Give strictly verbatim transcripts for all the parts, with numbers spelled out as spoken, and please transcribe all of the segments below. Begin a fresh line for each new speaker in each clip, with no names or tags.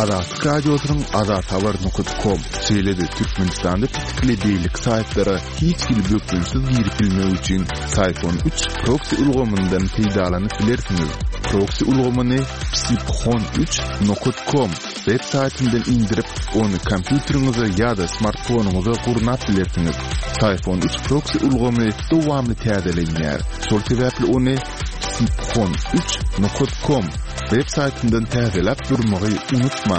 Azat radyosunun azat haber nokta com söyledi Türkmenistan'da tikli beylik saytlara hiç bilbökünsiz giripilme için Sayfon üç proxy uygulamasından faydalanıp bilirsiniz. Proxy uygulamasını psiphon üç nokta com web saytından indirip onu kompüterinize ya da smartphonunuza kurnatabilirsiniz. Sayfon üç proxy uygulamasını devamlı tazeleyin. Sol sebeple onu psiphon üç nokta com web saytından tazelep durmayı unutma.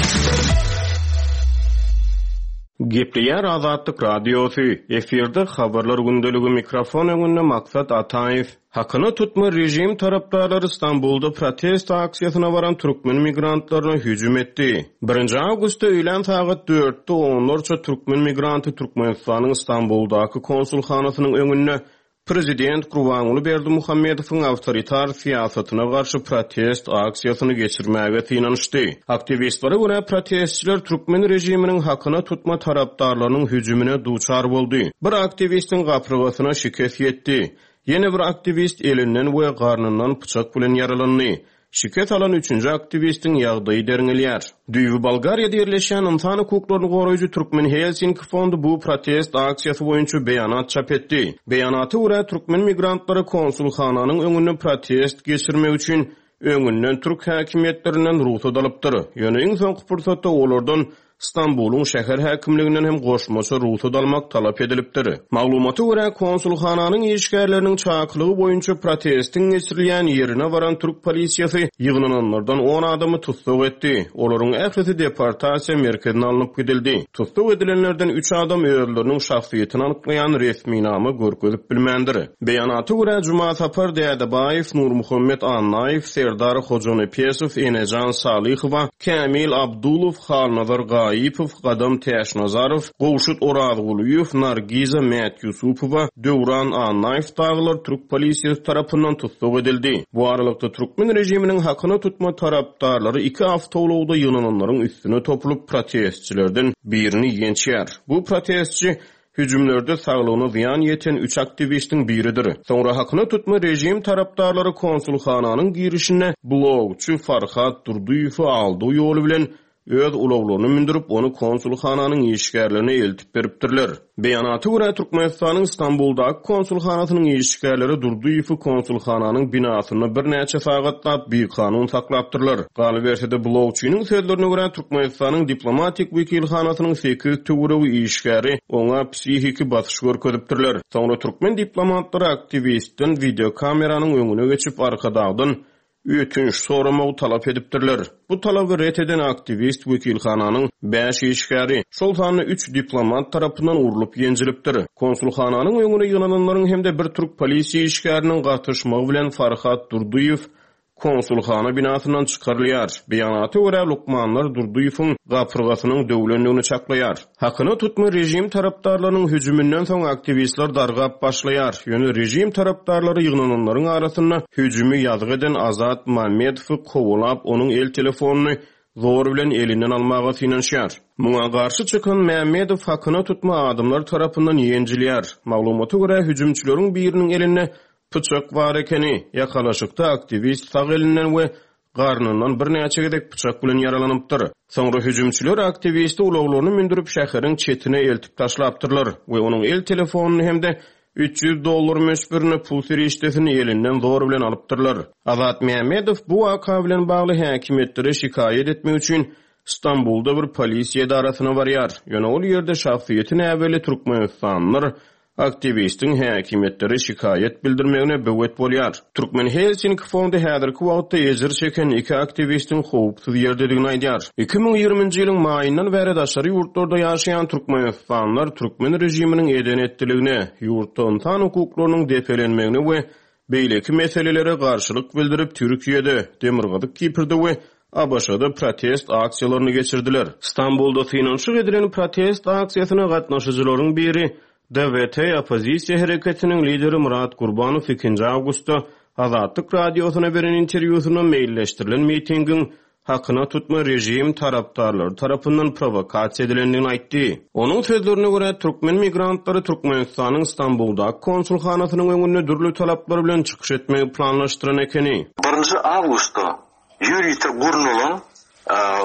Gepleyer Azatlyk Radiosu efirde habarlar gündöligi mikrofon öňünde Maksat Ataev. Hakyny tutma rejim tarapdarlary İstanbulda protest aksiýasyna baran türkmen migrantlaryna hüjüm etdi. birinji awgustda öýlen saat dörtde onlarça türkmen migranty Türkmenistanyň İstanbuldaky konsulxanasynyň öňünde Prezident Gurbanuly Berdimuhammedowyň awtoritar siýasatyna garşy protest aksiýasyny geçirmäge synanyşdy. Aktivistlere görä protestçiler türkmen rejiminiň hakyna tutma tarapdarlarynyň hüjümine duçar boldy. Bir aktivistin gaprygasyna şikayet etdi. Ýene bir aktivist elinden we garnyndan pyçak bilen yaralandy. Şikayet alan üçüncü aktivistin ýagdaýy derňelýär. Düýbi Bolgariýada ýerleşen insan hukuklaryny goraýjy Türkmen Helsinki fondu bu protest aksiýasy boýunça beýanat çap etdi. Beýanaty görä türkmen migrantlary konsulxananyň öňünde protest geçirmek üçin öňünden türk häkimetlerinden ruhsat alypdyr. Ýöne iň soňky fursatda olardan İstanbul'un şäher häkimliginden hem goşmaça ruhsat almak talap edilipdir. Maglumaty görä konsulxananyň işgärleriniň çaklygy boýunça protestin geçirilýän ýerine baran türk polisiýasy ýygnananlardan on adamy tutsak etdi. Olaryň ählisi deportasiýa merkezine alınıp gidildi. Tutsak edilenlerden üç adam öýerleriniň şahsiýetini anyklaýan resmi namy görkezip bilmendir. Beýanaty görä Juma Sapar Dädebaýew, Nurmuhammed Annaýew, Serdar Hojanepesow, Enejan Salyhowa, Kamil Abdulow, Halnazar Gaýipow, Gadam Täşnazarow, Gowşut Orazgulyýew, Nargiza Mätyusupowa, Döwran Annaýew daglar türk polisiýasy tarapyndan tutsak edildi. Bu aralykda türkmen rejiminiň hakyny tutma tarapdarlary iki awtolawda ýynananlaryň üstüne topulup protestçilerden birini ýençýär. Bu protestçi hüjümlerde saglygyna ziýan ýeten üç aktivistin biridir. Soňra hakyny tutma rejim tarapdarlary konsulxananyň girişine blogçy Farhat Durduýew aldy ýoly bilen öz ulawlaryny mindirip onu konsulxananyň işgärlerine eltip beripdirler. Beýanaty görä Türkmenistanyň İstanbuldaky konsulxanasynyň işgärleri Durduýew konsulxananyň binasyny bir näçe sagatlap bir kanun saklapdyrlar. Galy bersede blogçynyň sözlerine görä Türkmenistanyň diplomatik wekilhanasynyň sekiz töweregi işgäri oňa psihiki basyş görkezipdirler. Soňra türkmen diplomatlary aktivistin video kameranyň öňüne geçip arkadagdan ötünç soramagy talap edipdirler. Bu talaby ret eden aktivist wekilhananyň beş işgäri şol sany üç diplomat tarapyndan urulyp ýenjilipdir. Konsulxananyň öňüne ýygnananlaryň hemde bir türk polisiýa işgäriniň gatnaşmagy bilen Farhat Durduýew konsulxana binasyndan çykarylýar. Beýanaty görä Lukmanlar Durduýewiň gaprygasynyň döwlenligini çaklaýar. Hakyny tutma rejim tarapdarlarynyň hüjümünden soň aktivistler dargap başlaýar. Ýöne rejim tarapdarlary ýygnananlaryň arasyna hüjümi ýazyk eden Azat Mammedowy kowulap onuň el telefonuny zor bilen elinden almaga synanşýar. Muňa garşy çykan Mammedow hakyny tutma adamlar tarapyndan ýenjilýär. Maglumaty görä hüjümçileriň biriniň elinde pyçak bar ekeni ýakalaşykda aktivist sag elinden we garnyndan bir näçe gedek pyçak bilen yaralanypdyr. Soňra hüjümçiler aktivisti ulawlaryny mindirip şäherin çetine eltip taşlapdyrlar we onuň el telefonuny hemde üç yüz dollar meşbirini pul serişdesini elinden zor bilen alypdyrlar. Azat Mammedow bu waka bilen bagly häkimetlere şikaýet etmek üçin İstanbulda bir polisiýa darasyna barýar. Ýöne ol ýerde şahsiýetini äweli Türkmenistanlylar aktivistin häkimetlere şikaýet bildirmegine böwet bolýar. Türkmen Helsinki fondu häzirki wagtda ejir çeken iki aktivistin howpsuz ýerdeligini aýdýar. iki ming ýygrymynjy ýylyň maýyndan bäri daşary ýurtlarda ýaşaýan türkmenistanlylar türkmen rejiminiň eden etdiligine, ýurtda insan hukuklarynyň depelenmegine we beýleki meselelere garşylyk bildirip Türkiýede, Demirgazyk, Kiprde we A B Ş'da protest aksiýalaryny geçirdiler. İstanbulda synanyşyk edilen protest aksiýasyna gatnaşyjylaryň biri D W T opozisiýa hereketiniň lideri Murat Gurbanow ikinji awgustda Azatlyk radiosyna beren interwýusyna meýilleşdirilen mitingiň hakyna tutma rejim tarapdarlary tarapyndan provokasiýa edilendigini aýtdy. Onuň sözlerine görä türkmen migrantlary Türkmenistanyň İstanbuldaky konsulxanasynyň öňünde dürli talaplar bilen çykyş etmegi planlaşdyran ekeni.
birinji awgustda Yuriy Gurnulun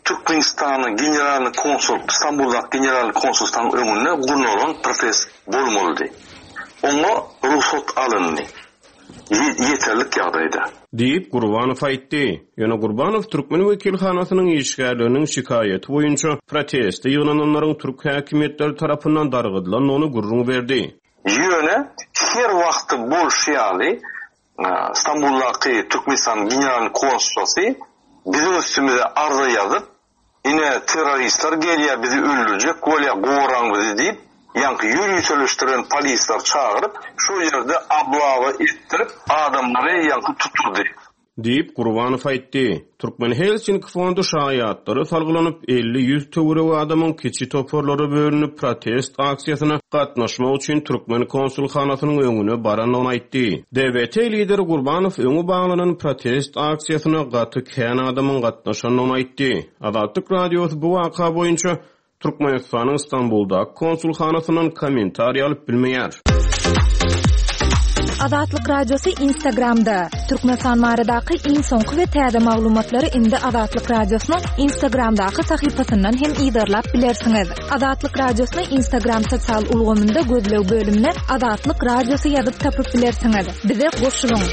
Türkmenistan'ın general konsul, İstanbul'da general konsolluğunun önünde Gurnoron protest bolmalıdı. Ona ruhsat alındı. Yeterlik yağdaydı.
Deyip Gurbanov aytdy. Ýöne Gurbanov Türkmen wekilhanasynyň işgärleriniň şikaýaty boýunça protest ýygynanlaryň türk häkimetleri tarapyndan dargydylan ony gurrun berdi.
Ýöne her wagty bolşýaly İstanbul'daki Türkmenistan general konsolosy bizim üstümüze arza yazıp yine teröristler geliyor bizi öldürecek, golya goğuran bizi deyip yankı yürüyü çalıştıran polisler çağırıp şu yerde ablava ettirip adamları yankı tuturdu.
Deyip Gurbanov aytdy. Türkmen Helsinki fondu şaýatları salgylanyp elli ýüz töwereg adamyň kiçi toporlary bölünip protest aksiýasyna gatnaşmak üçin Türkmen konsulhanasynyň öňüne baranyny aýtdy. D W T lideri Gurbanov öňe baglanan protest aksiýasyna gaty kän adamyň gatnaşanyny aýtdy. Azatlyk radiosy bu waka boýunça Türkmenistanyň İstanbulda konsulhanasynyň kommentariýa alyp bilmeýär.
Azatlyk radiosu Instagramda. Türkmenistan maradaky iň soňky we täze maglumatlary indi Azatlyk radiosynyň Instagramdaky sahypasyndan hem ýygyrlap bilersiňiz. Azatlyk radiosyny Instagram sosial ulgamynda gözlew bölümine Azatlyk radiosu ýazyp tapyp bilersiňiz. Bize goşulyň.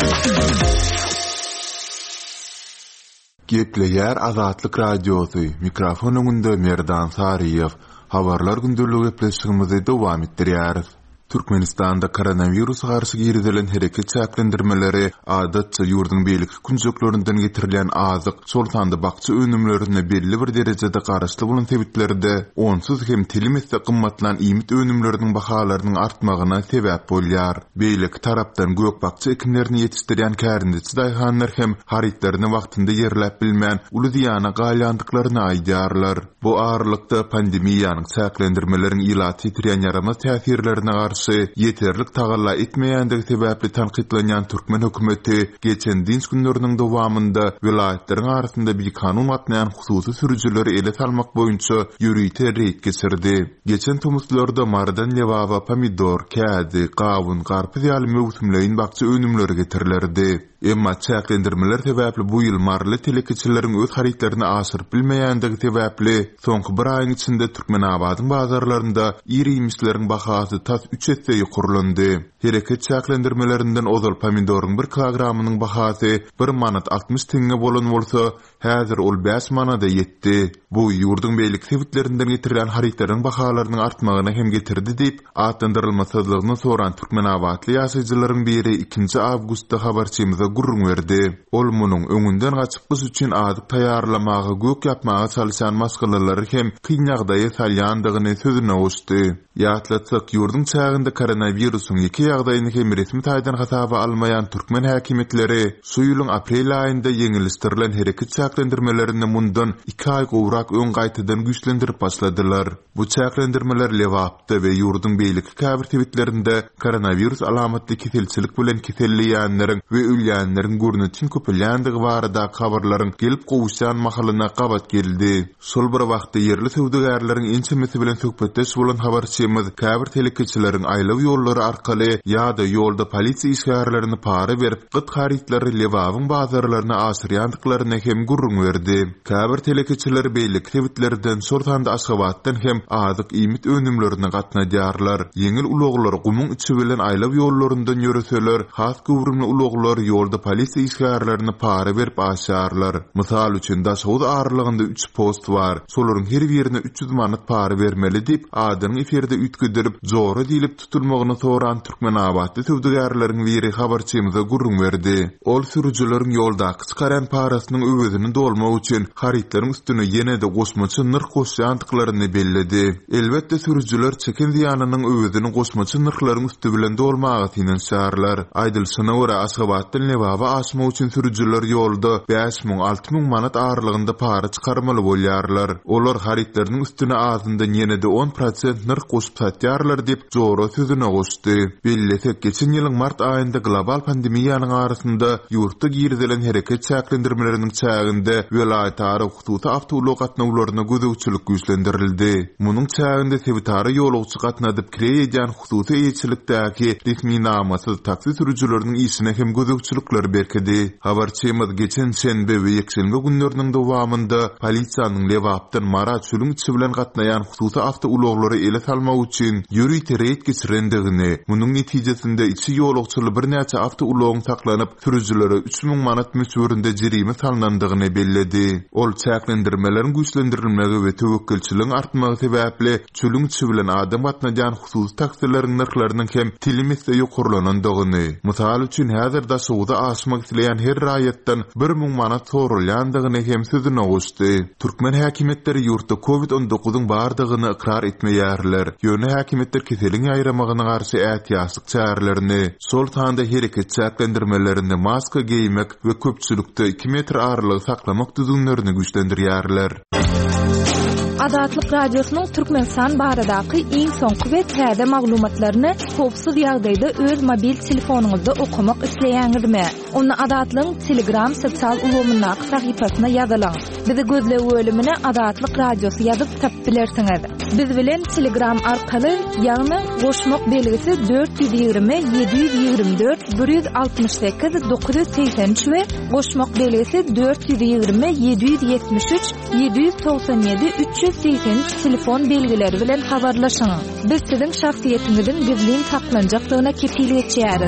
Gepleýär Azatlyk radiosu. Mikrofon öňünde Merdan Sariýew. Habarlar gündürlügi gepleşigimizi dowam etdirýäris. Türkmenistan'da koronavirus garşy giridilen hereket çäklendirmeleri adatça ýurdun beýleki kunjuklaryndan getirilen azyk, şoltanda bakçy önümlerine belli bir derejede garaşly bolan sebeplerde onsuz hem telimizde gymmatlan iýmit önümleriniň bahalarynyň artmagyna sebäp bolýar. Beýleki tarapdan gök bakçy ekinlerini ýetişdirýän kärindäçi daýhanlar hem haritlaryny wagtynda ýerläp bilmän uly diýana galýandyklaryny aýdýarlar. Bu ağırlykda pandemiýanyň çäklendirmeleriň ilaty ýetirýän ýaramaz täsirlerine yeterlik tagalla etmeýändigi sebäpli tanqidlanýan Türkmen hökümeti geçen dinç günleriniň dowamında vilayatleriň arasynda bir kanun atnaýan hususy sürüjileri ele salmak boýunça ýürüýte reýt geçirdi. Geçen tumuslarda mardan, lewaba, pomidor, kädi, gawun, garpyz ýaly mewsimleýin bakçy önümleri getirilerdi. Emma çäklendirmeler sebäpli bu ýyl marly telekiçileriň öz haritlaryny aşyryp bilmeýändigi sebäpli soňky bir aýyň içinde Türkmenabadyň bazarlarynda iri ýemişleriň bahasy tas üç etse ýokurlandy. Hereket çäklendirmelerinden ozal pomidoryň bir kilogramynyň bahasy bir manat altmış tiňe bolan bolsa, häzir ol beş manata ýetdi. Bu ýurdun beýlik sebeplerinden getirilen haritlaryň bahalarynyň artmagyna hem getirdi diýip atlandyrylmasazlygyny soran Türkmenabadly ýaşaýjylaryň biri ikinji awgustda habarçymyza gurrun berdi. Ol munyň öňünden gaçypmys üçin adyk taýýarlamagy gök ýapmaga çalışan maskalary hem kynýagdaýy salýandygyny sözüne goşdy. Ýatlatsak ýurdun çağında koronavirusyň iki ýagdaýyny hem resmi taýdan hasaba almayan Türkmen häkimetleri şu ýylyň aprel aýynda ýeňilistirilen hereket çäklendirmelerini mundan iki aý gowrak öň gaýtadan güýçlendirip başladylar. Bu çäklendirmeler lewapda we ýurdun beýleki käbir tebitlerinde koronavirus alamatly keselçilik bilen keselliýänleriň we ölýänleriň görnüçin köpelýändigi barada habarlaryň gelip gowuşan mahalyna gabat geldi. Şol bir wagtda ýerli söwdegärleriň ençemesi bilen söhbetdeş bolan habarçymyz käbir telekiçileriň aýlaw ýollary arkaly ýa-da ýolda polisiýa işgärlerini para berip gyt haritlary lewabyň bazarlaryna aşyrýandyklaryna hem gurrun berdi. Käbir telekiçiler beýlik tebitlerden sortanda Aşgabatdan hem azyk iýmit önümlerini gatnaýarlar. Yeňil ulaglar gumyň içi bilen aýlaw ýollaryndan ýöreseler, has gowrumly ulaglar ýolda polisiýa işgärlerini para berip aşýarlar. Mysal üçin daşawud aralygynda üç post bar. Şolaryň her birine üç ýüz manat para bermeli diýip adamyň eferde ütgüdirip jora diýilip tutulmagyny soran Türkmenabadly söwdegärleriň biri habarçymyza gurrun berdi. Ol sürüjileriň ýolda çykaran parasynyň öwedini dolmak üçin haritleriň üstüne ýene-de gosmaçy nyrk goşýandyklaryny belledi. Elbetde sürüjiler çekin ziýanynyň öwedini gosmaçy nyrklaryň üstü bilen dolmagy tinenşärler. Aýdylşyna görä Aşgabatdan lewaba aşmak üçin sürüjiler ýolda beş miň alty miň manat aralygynda para çykarmaly bolýarlar. Olar haritlaryň üstüne azyndan ýene-de on prosent nyrk goşup satýarlar diýip jora sözüne goşdy. Bellesek geçen ýylyň mart aýynda global pandemiýanyň arasynda ýurtda giridilen hereket çäklendirmeleriniň çäginde welaýetary hususy awtolog gatnawlaryna gözegçilik güýçlendirildi. Munyň çäginde sebitary ýolagçy gatnadyp kireýän hususy eýçilikdäki resmi namasyz taksi sürüjileriniň işine hem gözegçilik açyklıklar berkedi. Habarçymyz geçen şenbe we ýekşenbe günleriniň dowamında polisiýanyň lewapdan mara çölüň içi bilen gatnaýan hususy awtouloglary ele salmak üçin ýürüýte reýt geçirendigini, munyň netijesinde içi ýolagçyly bir näçe awtoulogyň saklanyp sürüjilere üç müň manat möçberinde jerime salnandygyny belledi. Ol çäklendirmelerin güýçlendirilmegi we töwekkülçiligiň artmagy sebäpli çölüň içi bilen adam gatnaýan hususy taksirleriň narhlarynyň hem tilimizde ýokurlanandygyny, mysal üçin häzirde suwda aşmak isleýän her raýatdan bir müň manat sorulýandygyny hem sözüne goşdy. Türkmen häkimetleri ýurtda covid on dokuzyň bardygyny ikrar etmeýärler. Ýöne häkimetler keseliň aýramagyna garşy ätýaslyk çärelerini, sol tanda hereket çäklendirmelerinde maska giymek we köpçülükde iki metr aralygy saklamak düzünlerini güýçlendirýärler.
Adatlyk radiosynyň Türkmenistan baradaky iň soňky we täze maglumatlaryny howpsuz ýagdaýda öz mobil telefonuňyzda okumak isleýäňizmi? Onu Adatlyň Telegram sosial ulgamynyň sahypasyna ýazylaň. Bizi gözle bölümine Adatlyk radiosy ýazyp tapyp bilersiňiz. Biz bilen Telegram arkaly ýagny goşmak belgisi dört yüz ýigirme yedi yüz ýigirme dört bir yüz altmış sekiz dokuz yüz seksen üç we goşmak belgisi dört yüz ýigirme yedi yüz ýetmiş üç yedi yüz doksan ýedi üç yüz seksen üç telefon belgileri bilen habarlaşyň. Biz siziň şahsiýetiňizin gizlin saklanjakdygyna kepillik etýäris.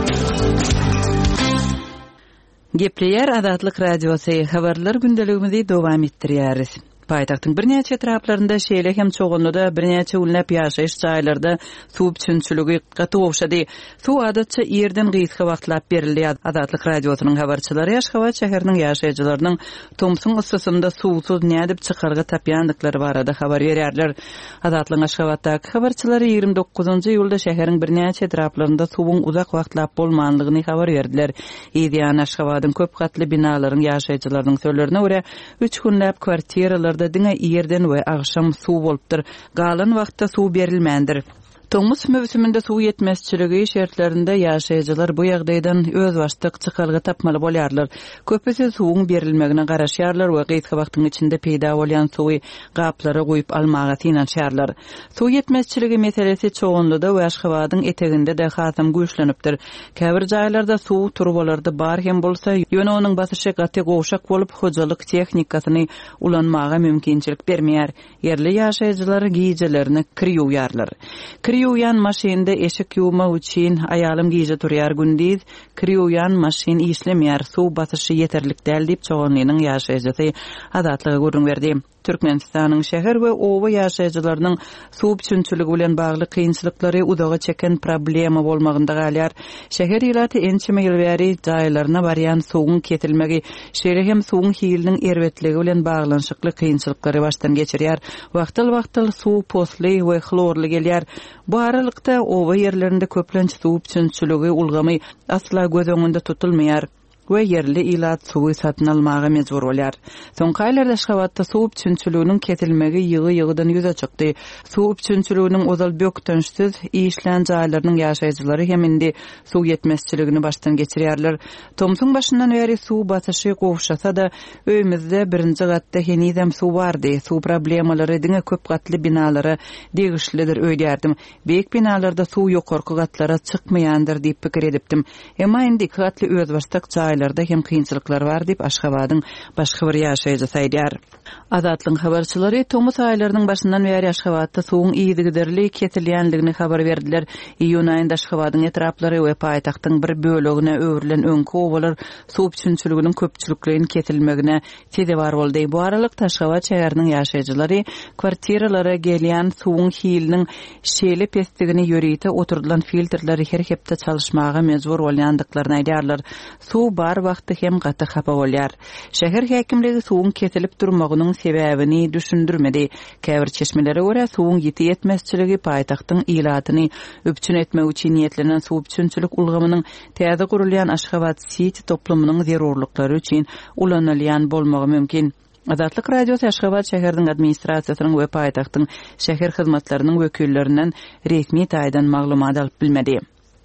Gepleýär Adatlyk radiosy habarlar gündeligimizi dowam etdirýäris. Paýtagtyň birnäçe etraplarynda şeýle hem çoğunlyda birnäçe ullap ýaşaýyş jaýlarynda suw üçinçiligi gaty owşady. Suw adatça ýerden gysga wagtlap berilýär. Adatlyk radiosynyň habarçylary Ýaşgabat şäheriniň ýaşaýjylarynyň Tomsun ıssysynda suwsuz nädip çykarga tapýandyklary barada habar berýärler. Adatlyň Ýaşgabatdaky habarçylary ýygrimi dokuzunçy ýylda şäheriň birnäçe etraplarynda suwuň uzak wagtlap bolmanlygyny habar berdiler. Ýa-da Ýaşgabatyň köp gatly binalaryň ýaşaýjylarynyň sözlerine görä üç günläp kwartiralar da diňe ýerden we agşam suw bolupdyr. Galan wagtda suw berilmändir. Tomus mövsüminde suw ýetmezçiligi şertlerinde ýaşaýjylar bu ýagdaýdan öz başlyk çykarga tapmaly bolýarlar. Köpüsi suwuň berilmegine garaşýarlar we gysga wagtyň içinde peýda bolýan suwy gaplara goýup almaga tinanşýarlar. Suw ýetmezçiligi meselesi çoğunlyda we Aşgabatyň eteginde de hasam güýçlenipdir. Käbir jaýlarda suw turbalarda bar hem bolsa, ýöne onuň basyşy gaty gowşak bolup hojalyk tehnikasyny ulanmaga mümkinçilik bermeýär. Yerli ýaşaýjylar giýjelerini kirýýärler. Kirýuyan maşynda eşik ýuwmak üçin aýalym giýje turýar gündiz, kirýuyan maşyn işlemeýär, suw basyşy ýeterlik däl diýip çoğunlygynyň ýaşaýjysy adatlygy görüň berdi. Türkmenistanyň şäher we owa ýaşaýjylarynyň suw üçinçiligi bilen bagly kynçylyklary udaga çeken problema bolmagynda galýar. Şäher ýylaty ençime ýyl bäri jaýlaryna barýan suwuň ketilmegi, şeýle hem suwuň hiyiliniň erwetligi bilen baglanşykly kynçylyklary başdan geçirýär. Wagtyl-wagtyl suw posly we chlorly gelýär. Bu aralykda owa ýerlerinde köplenç suw üçinçiligi ulgamy asla göz öňünde tutulmaýar. we yerli ilat suwy satyn almaga mejbur bolýar. Soňky aýlarda Aşgabatda suw üçinçiliginiň ketilmegi ýygy-ýygydan ýüze çykdy. Suw üçinçiliginiň ozal bökdönşsiz işlän jaýlarynyň ýaşaýjylary hem indi suw ýetmezçiligini başdan geçirýärler. Tomsun başyndan bäri suw basyşy gowşasa da öýümizde birinji gatda henizem suw bardy. Suw problemalary diňe köp gatly binalara degişlidir öýdärdim. Beýik binalarda suw ýokarky gatlara çykmaýandyr diýip pikir edipdim. Emma indi gatly özbaşdyk jaýlarda hem kynçylyklar bar diýip Aşgabatyň başga bir ýaşaýjy aýdýar. Adatlyň habarçylary Tomus aýlarynyň başyndan bäri Aşgabatda suwuň iýdigiderli ketilýänligini habar berdiler. Iýun aýynda Aşgabatyň etraplary we paýtagtyň bir bölegine öwrilen öňki owalar suw üçinçiliginiň köpçülikligini ketilmegine tede bar boldy. Bu aralykda Aşgabat şäheriniň ýaşaýjylary kwartiralara gelýän suwuň hiyiliniň şeýle pestigini ýörýte oturdulan filtrleri her hepde çalışmaga mejbur bolýandyklaryny aýdýarlar. Suw bar wagty hem gaty hapa bolýar. Şäher häkimligi suwuň ketilip durmagynyň sebäbini düşündirmedi. Käbir çeşmelere görä suwuň ýetmezçiligi paýtagtyň ilatyny öpçün etmek üçin niýetlenen suw üçinçilik ulgamynyň täze gurulýan Aşgabat City toplumynyň zerurlyklary üçin ulanylýan bolmagy mümkin. Adatlyk radiosu Aşgabat şäheriniň administrasiýasynyň we paýtagtyň şäher hyzmatlarynyň wekillerinden resmi taýdan maglumat alyp bilmedi.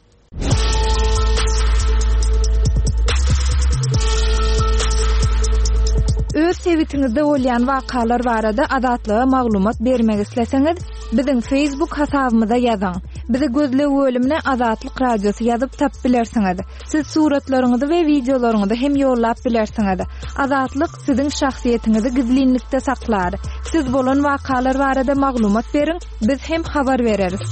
Öz sewitingizde bolýan wakalar barada adatlyga maglumat bermek isleseňiz, biziň Facebook hasabymyza ýazyň. Bizi gözlep bölümine Azatlyk Radiosu ýazyp tap bilersiňiz. Siz suratlaryňyzy we videolaryňyzy hem ýollap bilersiňiz. Azatlyk siziň şahsiýetiniňizi gizlinlikde saklar. Siz bolan wakalar barada maglumat beriň, biz hem habar bereriz.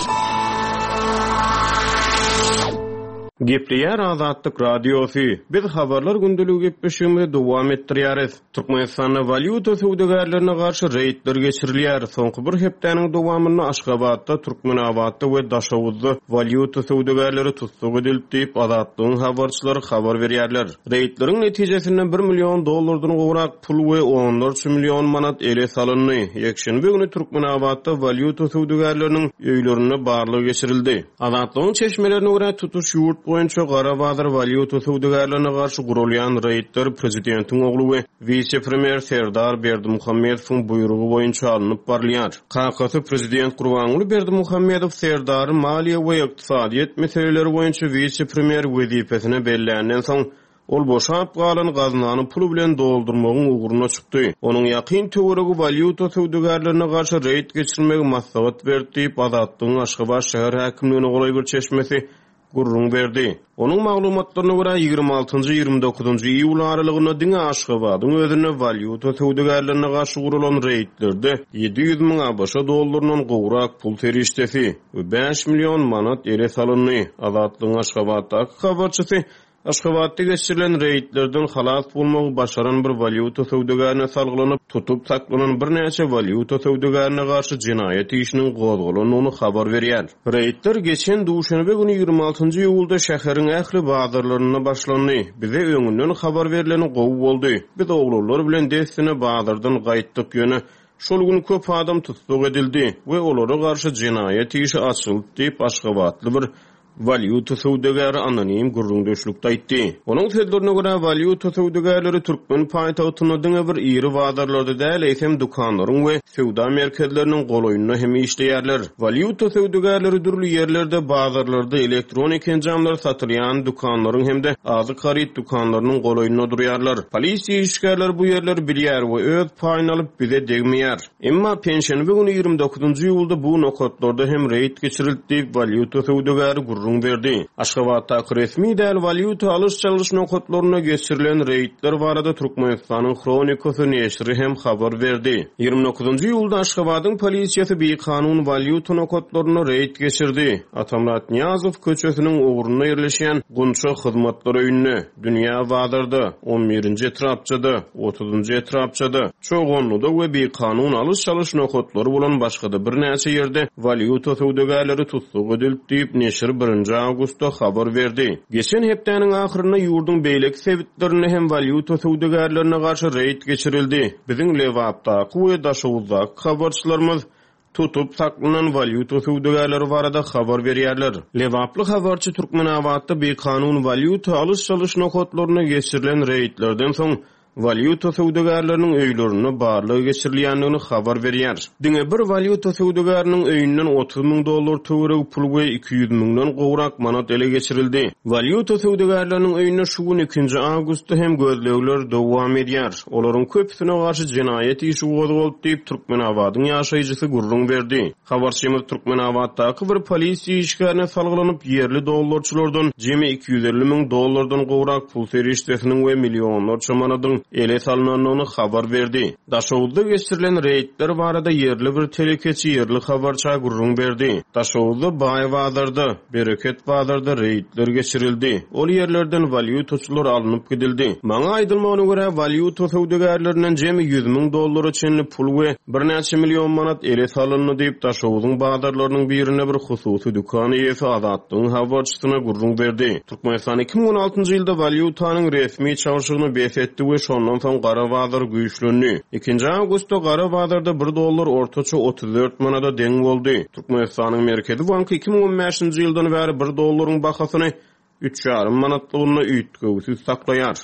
Gepleýär Azatlyk Radiosu. Biz habarlar gündeligi gepleşigimizi dowam etdirýäris. Türkmenistanda valyuta söwdegerlerine garşy reýtler geçirilýär. Soňky bir hepdeniň dowamyny Aşgabatda, Türkmenabatda we Daşawuzda valyuta söwdegerleri tutsak edilip diýip Azatlygyň habarçylary habar berýärler. Reýtleriň netijesinde bir million dollardan gowrak pul we on dört million manat ele salyndy. Ýekşenbe güni Türkmenabatda valyuta söwdegerleriniň öýlerine barlygy geçirildi. Azatlygyň çeşmelerine görä tutuş ýurt boýunça Garabazar valyuta söwdegerlerine garşy gurulýan reýtler prezidentiň ogly we vice-premier Serdar Berdimuhammedowyň buýrugy boýunça alınıp barlýar. K K S prezident Gurbanuly Berdimuhammedow Serdar maliýe we ykdysadyýet meseleleri boýunça vice-premier wezipesine belländen soň ol boşap galan gaznany pul bilen doldurmagyň ugruna çykdy. Onuň ýakyn töweregi valyuta söwdegerlerine garşy reýt geçirmegi maslahat berdi diýip Azatlygyň Aşgabat şäher häkimligine golay bir çeşmesi gurrun berdi. Onuň maglumatlaryna görä ýygrima altynjy ýygrima dokuzunjy iýul aralygyna diňe Aşgabatyň özüne valyuta söwdegerlerine garşy gurulan reýtlerde ýedi ýüz miň ABŞ dollarynyň gowrak pul terişdesi we beş million manat ele salyndy. Azatlygyň Aşgabatdaky habarçysy Aşgabatda geçirilen reýtlerden halas bolmagy başaran bir valyuta söwdegerine salgylanyp tutup saklanan bir näçe valyuta söwdegerine garşy jinaýat işiniň gozgolanyny habar berýär. Reýtler geçen duşanbe güni ýygrima altynjy iýulda şäheriň ähli bazarlaryna başlandy. Bize öňünden habar berileni gowy boldy. Biz oglanlar bilen destine bazardan gaýtdyk ýöne şol gün köp adam tutsak edildi we olara garşy jinaýat işi açyldy diýip Aşgabatly bir valyuta söwdegeri anonim gurrundaşlykda aýtdy. Onuň sözlerine görä valyuta söwdegerleri Türkmen paýtagtyna diňe bir iri bazarlarda däl eýsem dukanlaryň we söwda merkezleriniň golaýyna hem işleýärler. Valyuta söwdegerleri dürli ýerlerde bazarlarda elektronik enjamlar satylýan dukanlaryň hemde azyk haryt dukanlarynyň golaýyna durýarlar. Polisiýa işgärler bu ýerler bilýär we öz paýyny alyp bize degmeýär. Emma penşenbe güni ýygrima dokuzunjy iýulda bu nokatlarda hem reýt geçirildi valyuta söwdegeri berdi. Aşgabatda resmi däl valyuta alış çalış nokatlaryna geçirilen reýtler barada Türkmenistanyň Kronikasy neşri hem habar berdi. ýygrima dokuzunjy iýulda Aşgabatyň polisiýasy bir kanun valyuta nokatlaryna reýt geçirdi. Atamrat Niyazow köçesiniň ogruny ýerleşýän Gunça hyzmatlary öýüne dünýä bazarda on birinji etrapçada, otuzunjy etrapçada çoğunlukda we bir kanun alış çalış nokatlary bolan başga-da bir näçe ýerde valyuta söwdegerleri tutsak edilip diýip neşir birinji awgustda habar berdi. Geçen hepdeniň ahyryna ýurdun beýlek sebitlerine hem valyuta söwdegerlerine garşy reýt geçirildi. Biziň Lewapdaky we Daşawuzdaky habarçylarymyz tutup saklanan valyuta söwdegerleri barada habar berýärler. Lewaply habarçy Türkmenabatda bir kanun valyuta alış çalış nokatlaryna geçirilen reýtlerden soň valyuta söwdegerleriniň öýlerine barlygy geçirilýändigini habar berýär. Diňe bir valyuta söwdegeriniň öýünden otuz miň dollar töweregi pul we iki ýüz miňden gowrak manat ele geçirildi. Valyuta söwdegerleriniň öýüne şu gün ikinji awgustda hem gözlegler dowam edýär. Olaryň köpüsine garşy jinaýat işi gozgolyp diýip Türkmenabatyň ýaşaýjysy gurrun berdi. Habarçymyz Türkmenabatdaky bir polisiýa işgärine salgylanyp ýerli dollarçylardan jemi iki ýüz elli miň dollardan gowrak pul serişdesiniň we millionlarça manatyň ele salynanyny habar berdi. Daşawuzda geçirilen reýtler barada ýerli bir telekeçi ýerli habarça gurrun berdi. Daşawuzda Baý bazarda, Bereket bazarda reýtler geçirildi. Ol ýerlerden valyutaçylar alınıp gidildi. Maňa aýdylmagyna görä valyuta söwdegerlerinden jemi ýüz miň dollar üçin pul we bir näçe million manat ele salyndy diýip Daşawuzyň bazarlarynyň birine bir hususy dukany ýesi Azatlygyň habarçysyna gurrun berdi. Türkmenistan iki miň on altynjy ýylda valyutanyň resmi çarşygyny besetdi we şondan soň Garabazar güýçlendi. ikinji awgustda Garabazarda bir dollar ortaça otuz dört manata deň boldy. Türkmenistanyň Merkezi Banky iki miň on beşinji ýyldan bäri bir dollaryň bahasyny üç ýarym manatlygyna üýtgewsiz saklaýar.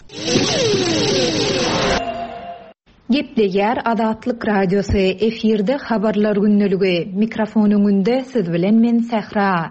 Gepleýär Azatlyk Radiosu efirde habarlar günneligi. Mikrofon öňünde siz bilen men Sehra.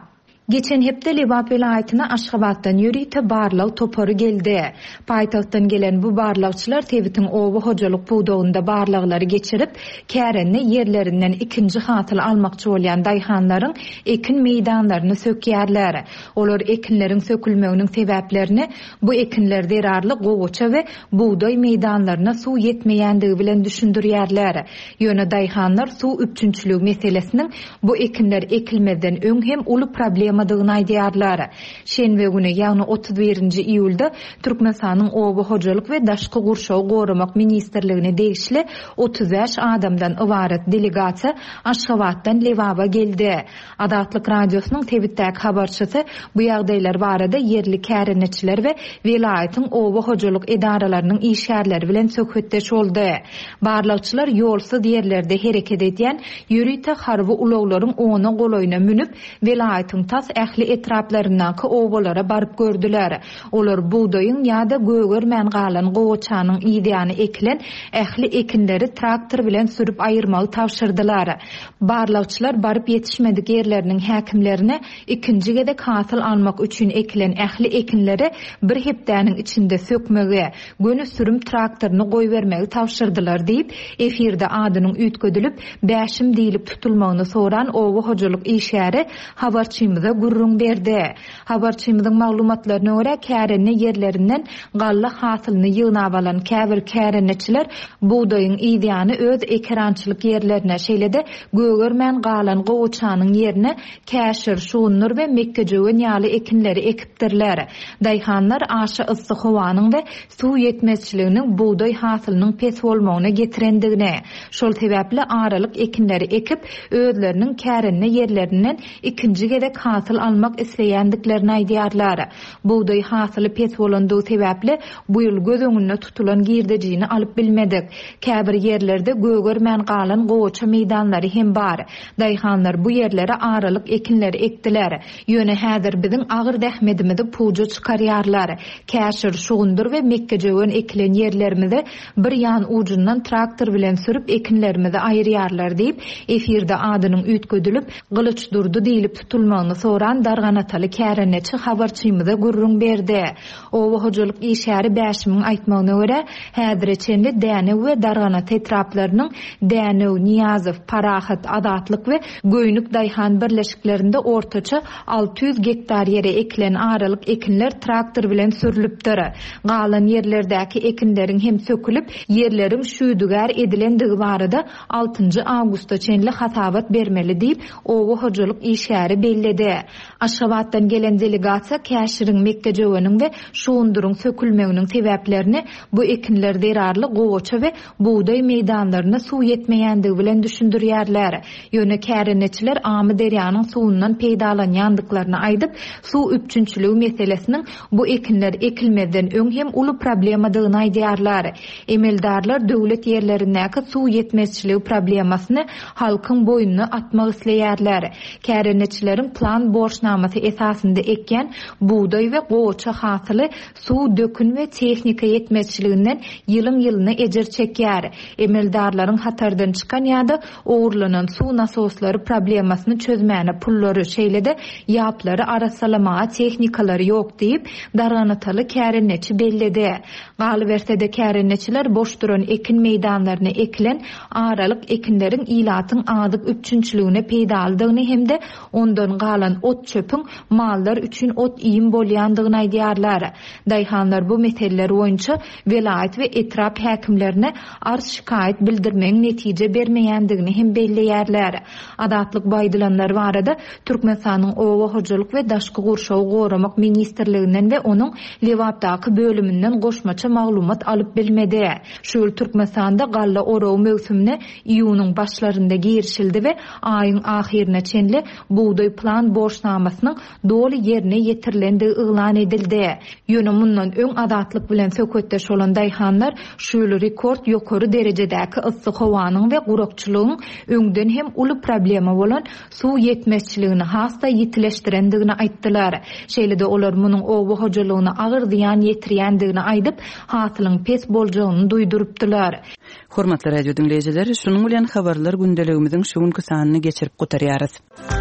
Geçen hepde Lewap vilayatyna Aşgabatdan ýörüýte barlaw topory geldi. Paýtagtdan gelen bu barlawçylar Tebitiň owa hojalyk buğdawynda barlaglary geçirip, kärenne ýerlerinden ikinji hatyl almakçy bolýan daýhanlaryň ekin meýdanlaryny sökýärler. Olar ekinleriň sökülmeginiň sebäplerini bu ekinlerde erarly gowaça we buğday meýdanlaryna suw ýetmeýändigi bilen düşündirýärler. Ýöne daýhanlar suw üpçünçüligi meselesiniň bu ekinler ekilmeden öň hem uly problem madygyny aýdýarlar. Şenbe güni, ýagny otuz birinji iýulda Türkmenistanyň Owa hojalyk we daşky gurşaw goramak ministrligine degişli otuz beş adamdan ibaret delegasiýa Aşgabatdan Lewap'a geldi. Adatlyk radiosynyň Tebitdäki habarçysy bu ýagdaýlar barada yerli kärenetçiler we vilayatyň Owa hojalyk edaralarynyň işgärleri bilen söhbetdeş boldy. Barlawçylar ýolsuz ýerlerde hereket edýän ýörüýte harby ulaglaryň oňa golaýyna münüp vilayatyň tas ähli etraplaryndaky owalara baryp gördüler. Olar buğdaýyň ýa-da gögörmän galan gowaçanyň ýa-da ekilen ähli ekinleri traktor bilen sürüp aýyrmagy tawşyrdylar. Barlawçylar baryp ýetişmedik ýerleriniň häkimlerine ikinji gedek hasyl almak üçin ekilen ähli ekinleri bir hepdäniň içinde sökmegi, göni sürüm traktoryny goýbermegi tawşyrdylar diýip efirde adynyň üýtgedilip bäşim diýilip tutulmagyny soran Owa hojalyk işgäri habarçymyza gurrun berdi. Habarçymyzyň maglumatlaryna görä kärenne ýerlerinden galla hasylyny ýygnap alan käbir kärenetçiler buğdaýyň ýa-da öz ekrançylyk ýerlerine şeýlede gögörmän galan gowaçanyň ýerine käşir, şuunur we mekkejewen ýaly ekinleri ekipdirler. Daýhanlar aşy yssyk howanyň we suw ýetmezçiliginiň buğdaý hasylynyň pes bolmagyna getirendigine, şol sebäpli aralyk ekinleri ekip özleriniň kärenne ýerlerinden ikinji gedek hasyl almak isleýändiklerini aýdýarlar. Buğdaý hasyly pes bolandygy sebäpli bu ýyl göz öňünde tutulan girdejini alyp bilmedik. Käbir ýerlerde gögörmän galan gowaça meýdanlary hem bar. Daýhanlar bu ýerlere aralyk ekinleri ekdiler. Ýöne häzir biziň agyr dähmedimizi puja çykarýarlar. Käşir, şugundur we mekkejewen ekilen ýerlerimizi bir ýan ujundan traktor bilen sürüp ekinlerimizi aýyrýarlar diýip efirde adynyň üýtgedilip gylyç durdy diýilip tutulmagyny soran darganataly kärenetçi habarçymyza gurrun berdi. Owa hojalyk işgäri bäşimiň aýtmagyna görä häzir çenli däne we darganat etraplarynyň Dänew, Niýazow, Parahat, Adatlyk we Göýnük daýhan birleşiklerinde ortaça alty ýüz gektar ýere ekilen aralyk ekinler traktor bilen sürülipdir. Galan ýerlerdäki ekinleriň hem sökülip ýerleriň şüýdügär edilendigi barada altynjy awgustda çenli hasabat bermeli diýip Owa hojalyk işgäri belledi. Aşgabatdan gelen delegasiýa käşiriň mekkejeweniň we şuunduryň sökülmeginiň sebäplerini bu ekinlerde erarly gowaça we buğdaý meýdanlaryna suw ýetmeýändigi bilen düşündirýärler. Ýöne kärenetçiler amy derýanyň suwundan peýdalanýandyklaryny aýdyp, suw üpçünçüligi meselesiniň bu ekinler ekilmeden öň hem uly problemadygyny aýdýarlar. Emeldarlar döwlet ýerlerindäki suw ýetmezçiligi problemasyny halkyň boýnuna atmak isleýärler. Kärenetçileriň plan borçnamasy esasynda ekken buğdaý we gowaça hasyly suw dökün we tehnika ýetmezçiliginden ýylyň ýylyna ejer çekýär. Emeldarlaryň hatardan çykan ýa-da owurlanan suw nasoslary problemasyny çözmäne pullary şeýlede ýaplary arasalama tehnikalary ýok diýip darganataly kärenetçi belledi. Galybersede kärenetçiler boş duran ekin meýdanlaryna ekilen aralyk ekinleriň ilatyň adyk üpçünçüligine peýdalydygyny hemde ondan galan ot çöpüň mallar üçin ot iýim bolýandygyny aýdýarlar. Daýhanlar bu meseleler boýunça vilayat we etrap häkimlerine arz şikayet bildirmeň netije bermeýändigini hem belleýärler. Adatlyk baýdylanlar barada Türkmenistanyň Owa hojalyk we daşky gurşaw goramak ministrliginden we onuň Lewapdaky bölüminden goşmaça maglumat alyp bilmedi. Şol Türkmenistanda galla oraw mövsümine iýunyň başlarynda girişildi we aýyň ahirine çenli buğdaý plan borçnamasynyň doly ýerine ýetirilendigi yglan edildi. Ýöne mundan öň adatlyk bilen söhbetdeş bolan daýhanlar şol rekord ýokary derejedäki yssyk howanyň we gurakçylygyň öňden hem uly problema bolan suw ýetmezçiligini hasta ýitileşdirendigini aýtdylar. Şeýlede olar munyň Owa hojalygyna agyr ziýan ýetirýändigini aýdyp, hasylyň pes boljagyny duýdurupdylar. Hormatly radio dinleýijiler, şunuň bilen habarlar gündeligimiziň şuňky sanyny geçirip gotarýarys.